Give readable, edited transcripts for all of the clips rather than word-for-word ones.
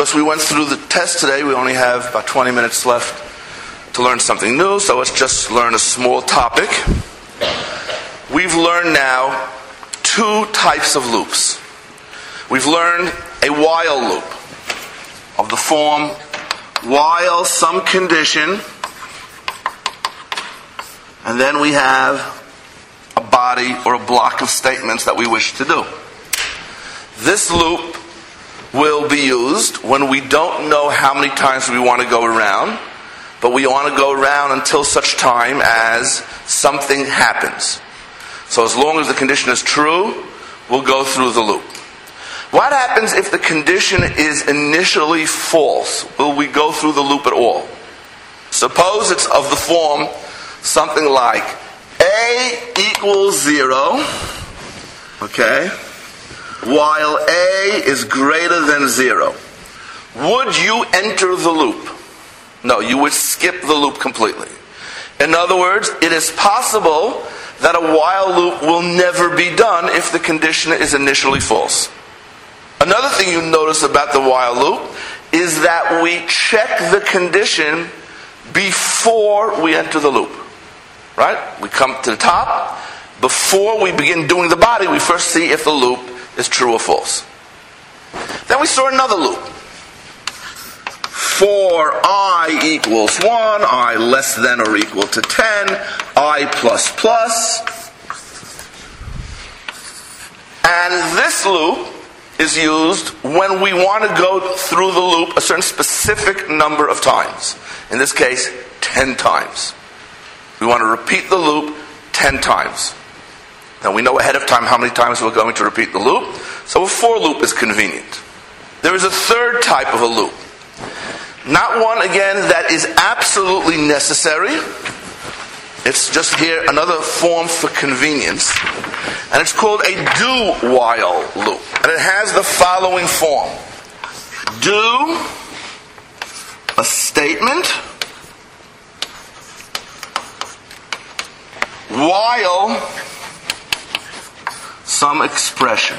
because we went through the test today, we only have about 20 minutes left to learn something new, so let's just learn a small topic. We've learned now two types of loops. We've learned a while loop of the form while some condition, and then we have a body or a block of statements that we wish to do. This loop will be used when we don't know how many times we want to go around, but we want to go around until such time as something happens. So as long as the condition is true, we'll go through the loop. What happens if the condition is initially false? Will we go through the loop at all? Suppose it's of the form something like A equals 0, okay, while A is greater than 0. Would you enter the loop? No, you would skip the loop completely. In other words, it is possible that a while loop will never be done if the condition is initially false. Another thing you notice about the while loop is that we check the condition before we enter the loop. Right? We come to the top. Before we begin doing the body, we first see if the loop is true or false. Then we saw another loop. For I equals 1, I less than or equal to 10, I plus plus. And this loop is used when we want to go through the loop a certain specific number of times. In this case, 10 times. We want to repeat the loop 10 times. Now we know ahead of time how many times we're going to repeat the loop, so a for loop is convenient. There is a third type of a loop. Not one, again, that is absolutely necessary. It's just here another form for convenience. And it's called a do-while loop. And it has the following form. Do a statement while some expression.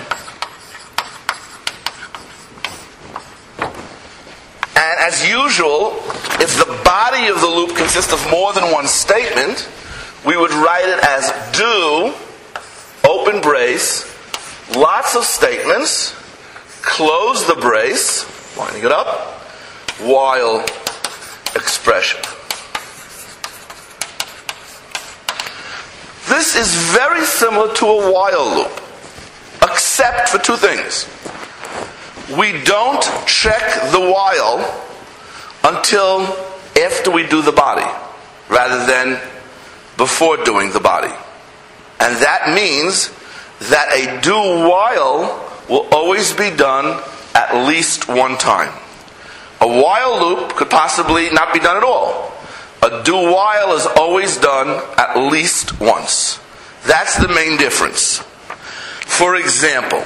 And as usual, if the body of the loop consists of more than one statement, we would write it as do, open brace, lots of statements, close the brace, winding it up, while expression. This is very similar to a while loop, except for two things. We don't check the while until after we do the body, rather than before doing the body. And that means that a do while will always be done at least one time. A while loop could possibly not be done at all. A do while is always done at least once. That's the main difference. For example,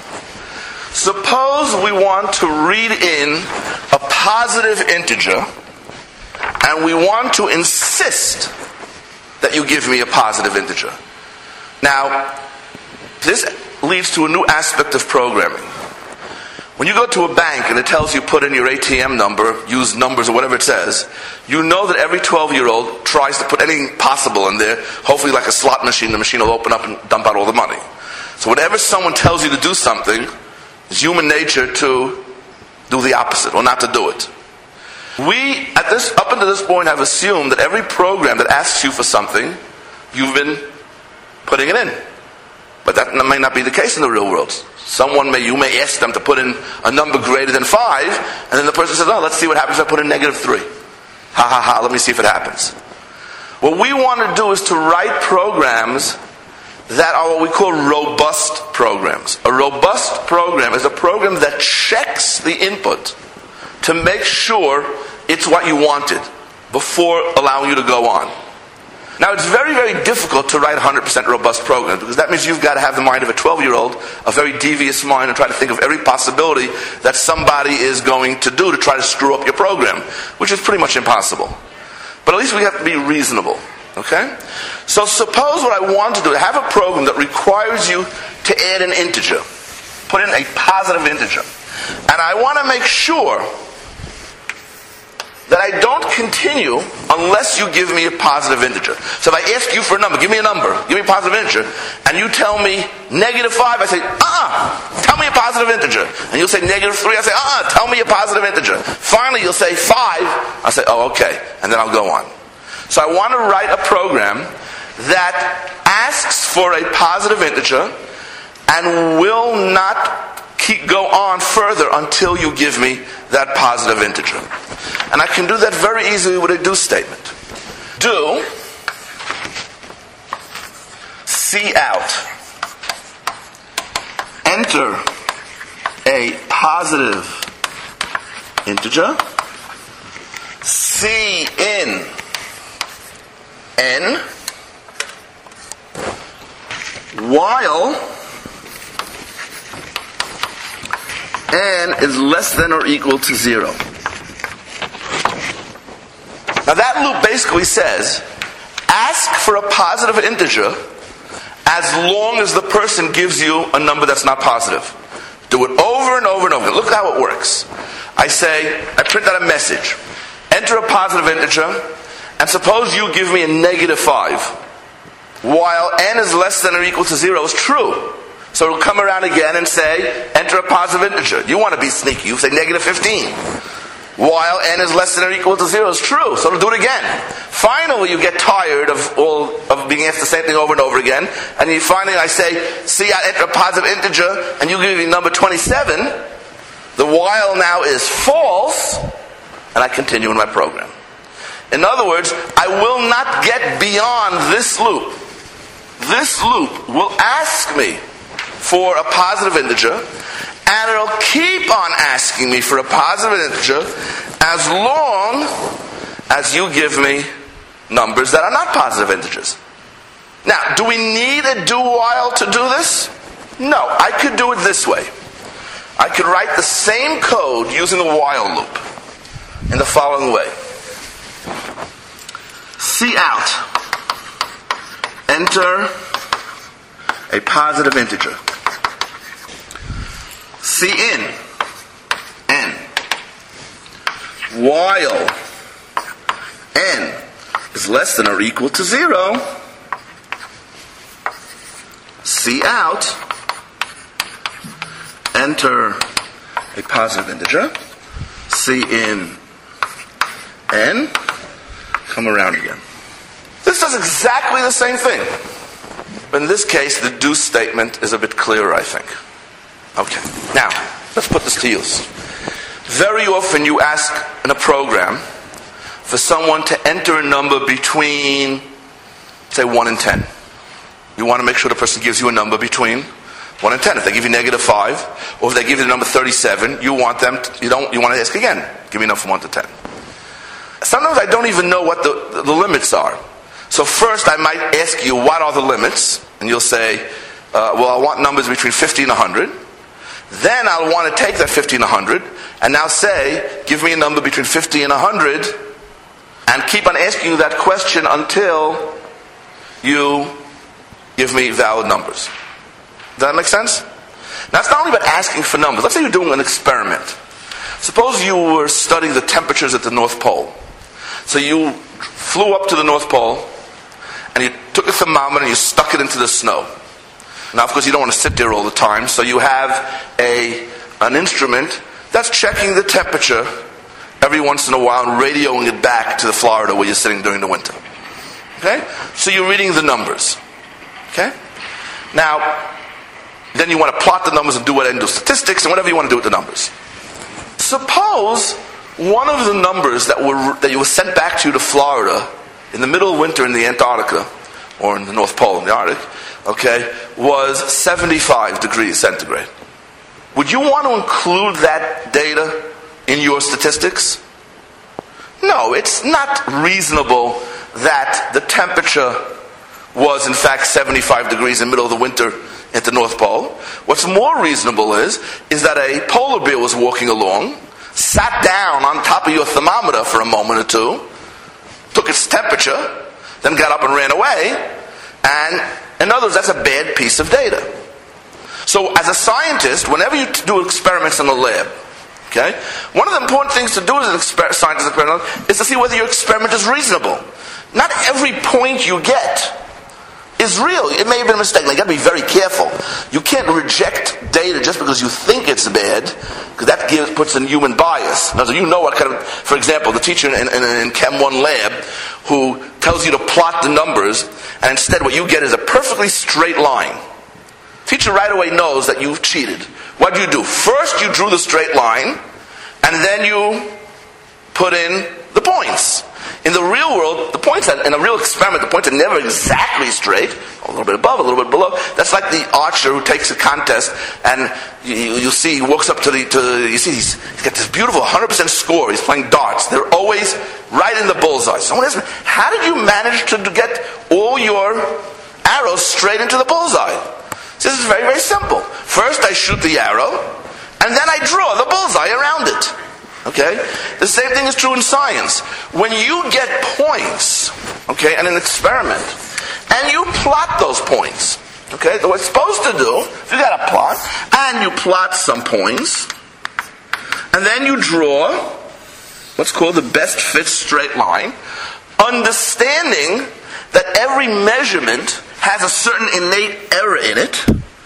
suppose we want to read in a positive integer and we want to insist that you give me a positive integer. Now, this leads to a new aspect of programming. When you go to a bank and it tells you put in your ATM number, use numbers or whatever it says, you know that every 12-year-old tries to put anything possible in there, hopefully like a slot machine, the machine will open up and dump out all the money. So whenever someone tells you to do something, it's human nature to do the opposite, or not to do it. We, up until this point, have assumed that every program that asks you for something, you've been putting it in. But that may not be the case in the real world. You may ask them to put in a number greater than 5, and then the person says, oh, let's see what happens if I put in -3. Ha ha ha, let me see if it happens. What we want to do is to write programs that are what we call robust programs. A robust program is a program that checks the input to make sure it's what you wanted before allowing you to go on. Now, it's very, very difficult to write 100% robust programs, because that means you've got to have the mind of a 12-year-old, a very devious mind, and try to think of every possibility that somebody is going to do to try to screw up your program, which is pretty much impossible. But at least we have to be reasonable. Okay? So suppose what I want to do, I have a program that requires you to add an integer. Put in a positive integer. And I want to make sure that I don't continue unless you give me a positive integer. So if I ask you for a number, give me a number, give me a positive integer, and you tell me -5, I say, tell me a positive integer. And you'll say -3, I say, tell me a positive integer. Finally, you'll say 5, I say, oh, okay, and then I'll go on. So I want to write a program that asks for a positive integer and will not go on further until you give me that positive integer. And I can do that very easily with a do statement. Do cout. Enter a positive integer. Cin n while n is less than or equal to 0. Now that loop basically says, ask for a positive integer as long as the person gives you a number that's not positive. Do it over and over and over. Look how it works. I print out a message. Enter a positive integer, and suppose you give me a -5, while n is less than or equal to 0 is true. So it'll come around again and say, enter a positive integer. You want to be sneaky. You say -15. While n is less than or equal to 0 is true. So it'll do it again. Finally, you get tired of being asked the same thing over and over again. And finally I say, enter a positive integer, and you give me number 27. The while now is false, and I continue in my program. In other words, I will not get beyond this loop. This loop will ask me for a positive integer, and it'll keep on asking me for a positive integer as long as you give me numbers that are not positive integers. Now, do we need a do while to do this? No, I could do it this way. I could write the same code using the while loop in the following way. Cout. Enter a positive integer. Cin n while n is less than or equal to 0. Cout. Enter a positive integer. Cin n. Come around again. This does exactly the same thing. But in this case, the do statement is a bit clearer, I think. Okay, now, let's put this to use. Very often you ask in a program for someone to enter a number between, say, 1 and 10. You want to make sure the person gives you a number between 1 and 10. If they give you -5, or if they give you the number 37, you want to ask again, give me a number from 1 to 10. Sometimes I don't even know what the limits are. So first I might ask you, what are the limits? And you'll say, well, I want numbers between 50 and 100. Then I'll want to take that 50 and 100 and now say, give me a number between 50 and 100, and keep on asking you that question until you give me valid numbers. Does that make sense? Now it's not only about asking for numbers. Let's say you're doing an experiment. Suppose you were studying the temperatures at the North Pole. So you flew up to the North Pole and you took a thermometer and you stuck it into the snow. Now, of course, you don't want to sit there all the time, so you have an instrument that's checking the temperature every once in a while and radioing it back to the Florida where you're sitting during the winter. Okay? So you're reading the numbers. Okay? Now, then you want to plot the numbers and do statistics and whatever you want to do with the numbers. Suppose one of the numbers that you were sent back to Florida in the middle of winter in the Antarctica, or in the North Pole in the Arctic, okay, was 75 degrees centigrade. Would you want to include that data in your statistics? No, it's not reasonable that the temperature was in fact 75 degrees in the middle of the winter at the North Pole. What's more reasonable is that a polar bear was walking along, sat down on top of your thermometer for a moment or two, took its temperature, then got up and ran away, and in other words, that's a bad piece of data. So as a scientist, whenever you do experiments in the lab, okay, one of the important things to do as a scientist experiment is to see whether your experiment is reasonable. Not every point you get is real. It may have been a mistake. You've got to be very careful. You can't reject data just because you think it's bad, because that puts in human bias. Now, so you know what kind of, for example, the teacher in Chem 1 lab who tells you to plot the numbers, and instead what you get is a perfectly straight line. Teacher right away knows that you've cheated. What do you do? First you drew the straight line, and then you put in the points. In the real world, the points in a real experiment, the points are never exactly straight. A little bit above, a little bit below. That's like the archer who takes a contest, and you see he walks up you see he's got this beautiful 100% score. He's playing darts. They're always right in the bullseye. Someone asks me, how did you manage to get all your arrows straight into the bullseye? So this is very, very simple. First I shoot the arrow, and then I draw the bullseye around it. Okay? The same thing is true in science. When you get points, okay, in an experiment, and you plot those points, okay, so what it's supposed to do, if you got a plot, and you plot some points, and then you draw what's called the best fit straight line, understanding that every measurement has a certain innate error in it.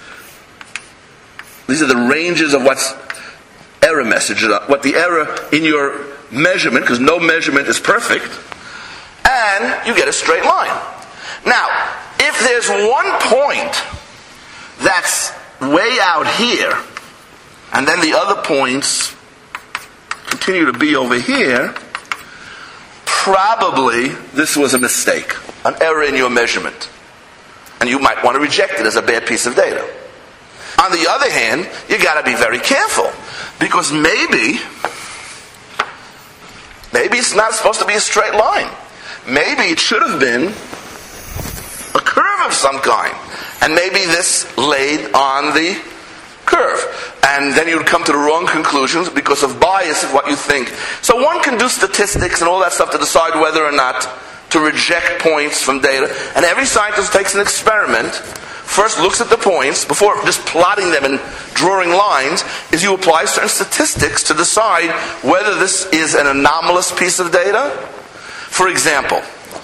These are the ranges of what's error message, what the error in your measurement, because no measurement is perfect, and you get a straight line. Now, if there's one point that's way out here, and then the other points continue to be over here, probably this was a mistake, an error in your measurement. And you might want to reject it as a bad piece of data. On the other hand, you got to be very careful, because maybe it's not supposed to be a straight line. Maybe it should have been a curve of some kind, and maybe this laid on the curve, and then you'd come to the wrong conclusions because of bias of what you think. So one can do statistics and all that stuff to decide whether or not to reject points from data, and every scientist takes an experiment, first looks at the points, before just plotting them and drawing lines, is you apply certain statistics to decide whether this is an anomalous piece of data. For example,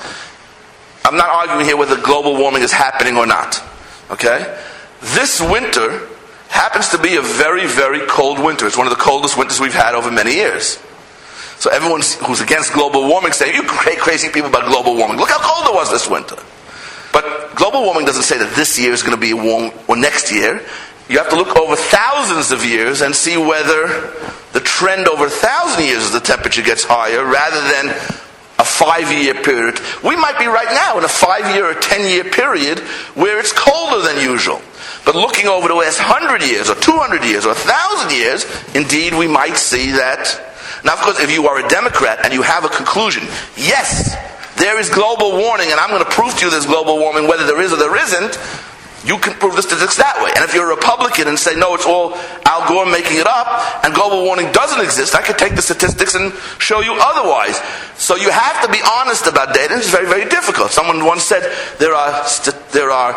I'm not arguing here whether global warming is happening or not. Okay? This winter happens to be a very, very cold winter. It's one of the coldest winters we've had over many years. So everyone who's against global warming saying, you crazy people about global warming. Look how cold it was this winter. But global warming doesn't say that this year is going to be warm or next year. You have to look over thousands of years and see whether the trend over 1,000 years as the temperature gets higher rather than a 5-year period. We might be right now in a 5-year or 10-year period where it's colder than usual. But looking over the last 100 years or 200 years or 1,000 years, indeed we might see that. Now, of course, if you are a Democrat and you have a conclusion, yes, there is global warming, and I'm going to prove to you there's global warming, whether there is or there isn't, you can prove the statistics that way. And if you're a Republican and say, no, it's all Al Gore making it up, and global warming doesn't exist, I could take the statistics and show you otherwise. So you have to be honest about data, and it's very, very difficult. Someone once said there are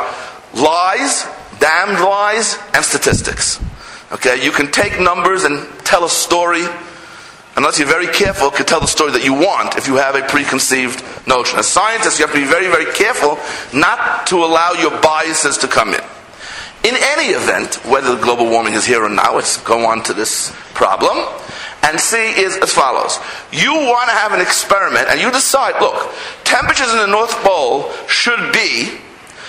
lies, damned lies, and statistics. Okay, you can take numbers and tell a story, unless you're very careful, can tell the story that you want if you have a preconceived notion. As scientists, you have to be very, very careful not to allow your biases to come in. In any event, whether global warming is here or not, let's go on to this problem, and see is as follows. You want to have an experiment, and you decide, look, temperatures in the North Pole should be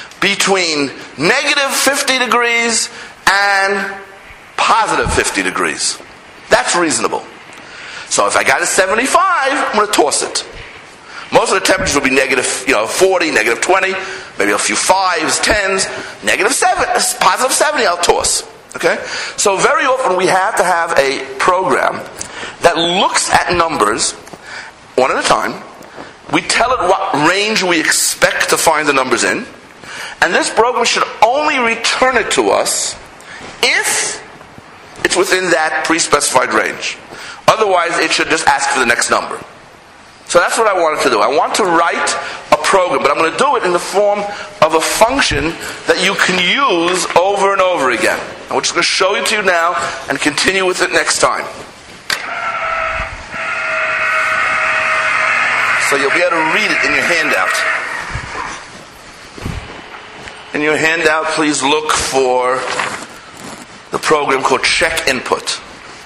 between negative 50 degrees and positive 50 degrees. That's reasonable. So if I got a 75, I'm going to toss it. Most of the temperatures will be negative 40, negative 20, maybe a few 5s, 10s, negative 7, positive 70, I'll toss. Okay? So very often we have to have a program that looks at numbers one at a time. We tell it what range we expect to find the numbers in. And this program should only return it to us if it's within that pre-specified range. Otherwise, it should just ask for the next number. So that's what I wanted to do. I want to write a program, but I'm going to do it in the form of a function that you can use over and over again. And we're just going to show it to you now and continue with it next time. So you'll be able to read it in your handout. In your handout, please look for the program called Check Input.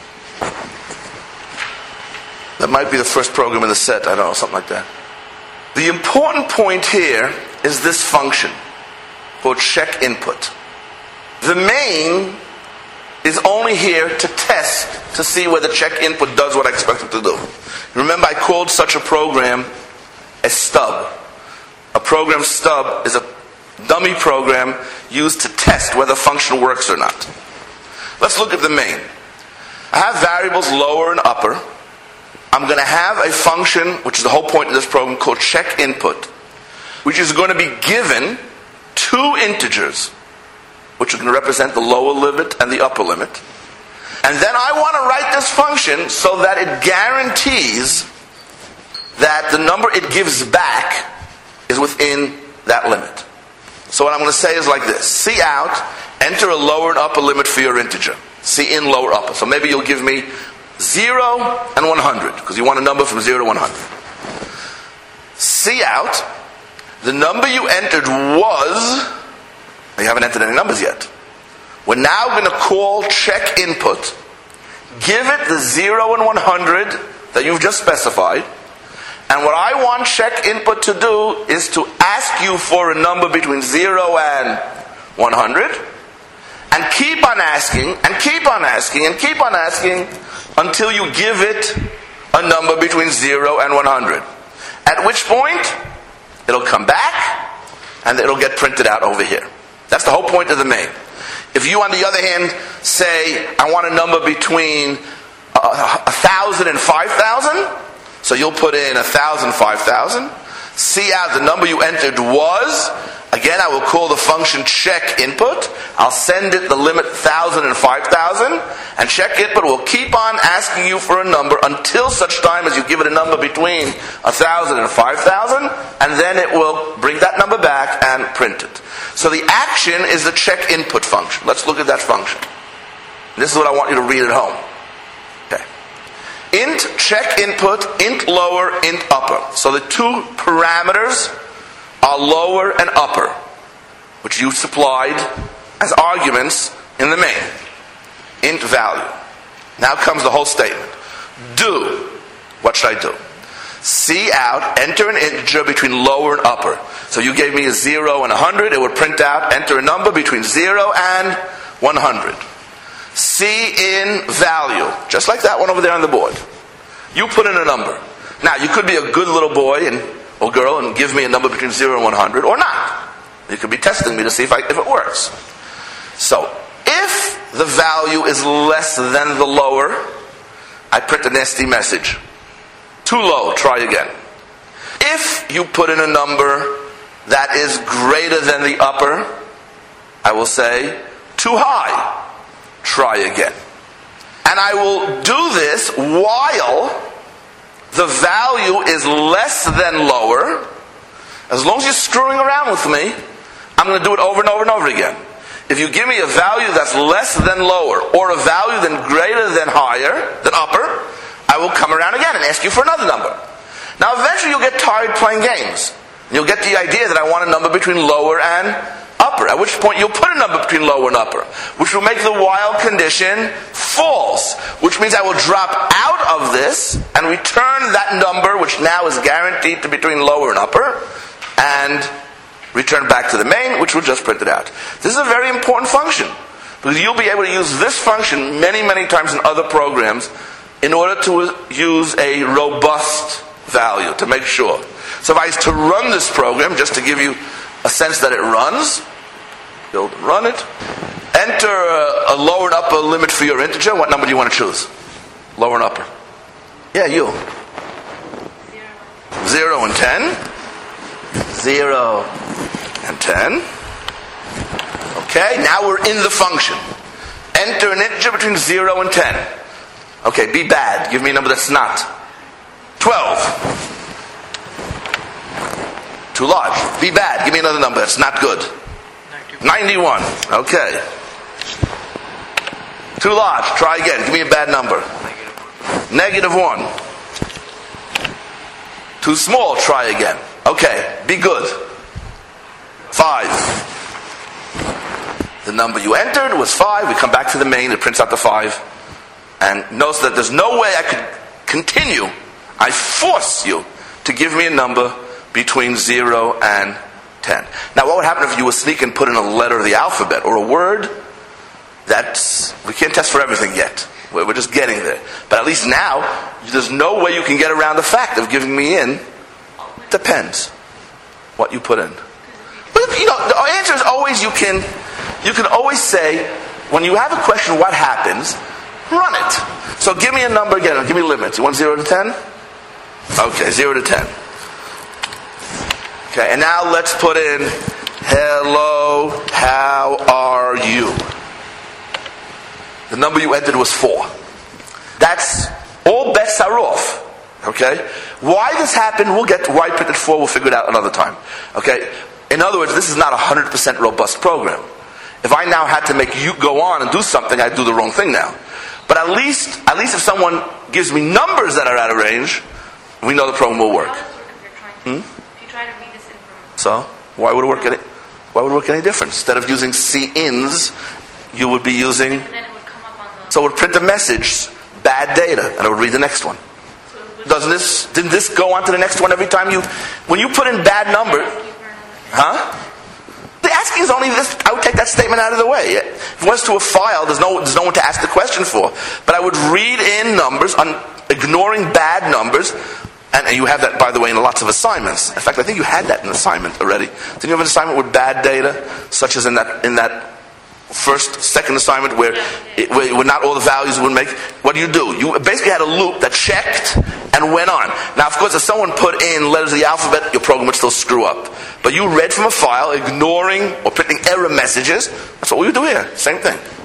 That might be the first program in the set, I don't know, something like that. The important point here is this function called Check Input. The main is only here to test to see whether Check Input does what I expect it to do. Remember, I called such a program a stub. A program stub is a dummy program used to test whether a function works or not. Let's look at the main. I have variables lower and upper. I'm going to have a function, which is the whole point of this program, called Check Input, which is going to be given two integers, which are going to represent the lower limit and the upper limit. And then I want to write this function so that it guarantees that the number it gives back is within that limit. So what I'm going to say is like this. Cout, enter a lower and upper limit for your integer. Cin, lower, upper. So maybe you'll give me 0 and 100, because you want a number from 0 to 100. Cout, the number you entered was, you haven't entered any numbers yet. We're now going to call Check Input, give it the 0 and 100 that you've just specified, and what I want Check Input to do is to ask you for a number between 0 and 100, and keep on asking, and keep on asking, and keep on asking, until you give it a number between 0 and 100. At which point, it'll come back, and it'll get printed out over here. That's the whole point of the main. If you, on the other hand, say, I want a number between 1,000 and 5,000, so you'll put in 1,000, 5,000. Cout, the number you entered was, again, I will call the function Check Input. I'll send it the limit 1,000 and 5,000, and Check Input will keep on asking you for a number until such time as you give it a number between 1,000 and 5,000, and then it will bring that number back and print it. So the action is the Check Input function. Let's look at that function. This is what I want you to read at home. Okay. Int Check Input, int lower, int upper. So the two parameters are lower and upper, which you supplied as arguments in the main. Int value. Now comes the whole statement. Do. What should I do? Cout, enter an integer between lower and upper. So you gave me a 0 and 100. It would print out, enter a number between 0 and 100. Cin value. Just like that one over there on the board. You put in a number. Now, you could be a good little boy or girl and give me a number between 0 and 100, or not. You could be testing me to see if it works. So, if the value is less than the lower, I print a nasty message. Too low, try again. If you put in a number that is greater than the upper, I will say, too high, try again. And I will do this while the value is less than lower. As long as you're screwing around with me, I'm going to do it over and over and over again. If you give me a value that's less than lower, or a value than greater than higher, than upper, I will come around again and ask you for another number. Now eventually you'll get tired playing games. You'll get the idea that I want a number between lower and upper, at which point you'll put a number between lower and upper, which will make the while condition false, which means I will drop out of this and return that number, which now is guaranteed to be between lower and upper, and return back to the main, which will just print it out. This is a very important function, because you'll be able to use this function many, many times in other programs in order to use a robust value, to make sure. So if I was to run this program, just to give you a sense that it runs, build and run it, enter a lower and upper limit for your integer. What number do you want to choose? Lower and upper. Yeah, you. 0 and 10. 0 and 10. Okay, now we're in the function. Enter an integer between 0 and 10. Okay, be bad. Give me a number that's not. 12. Too large. Be bad. Give me another number. It's not good. 91. Okay. Too large. Try again. Give me a bad number. -1. Too small. Try again. Okay. Be good. 5. The number you entered was 5. We come back to the main. It prints out the 5. And notice that there's no way I could continue. I force you to give me a number between 0 and 10. Now, what would happen if you would sneak and put in a letter of the alphabet or a word? We can't test for everything yet. We're just getting there. But at least now, there's no way you can get around the fact of giving me in. Depends what you put in. But, the answer is always you can always say, when you have a question, what happens? Run it. So give me a number again. Give me limits. You want 0 to 10? Okay, 0 to 10. Okay, and now let's put in, hello, how are you? The number you entered was 4. That's, all bets are off. Okay? Why this happened, we'll get to why I printed 4, we'll figure it out another time. Okay? In other words, this is not a 100% robust program. If I now had to make you go on and do something, I'd do the wrong thing now. But at least if someone gives me numbers that are out of range, we know the program will work. If you try to read this information. So, why would it work any different? Instead of using C-ins, you would be using... And then it would come up on the... So it would print a message, bad data, and it would read the next one. Didn't this go on to the next one every time when you put in bad number... Huh? The asking is only this. I would take that statement out of the way. If it was to a file, there's no one to ask the question for. But I would read in numbers, ignoring bad numbers, and you have that, by the way, in lots of assignments. In fact, I think you had that in an assignment already. Didn't you have an assignment with bad data, such as in that second assignment where not all the values would make? What do? You basically had a loop that checked and went on. Now, of course, if someone put in letters of the alphabet, your program would still screw up. But you read from a file, ignoring or printing error messages. That's what we would do here. Same thing.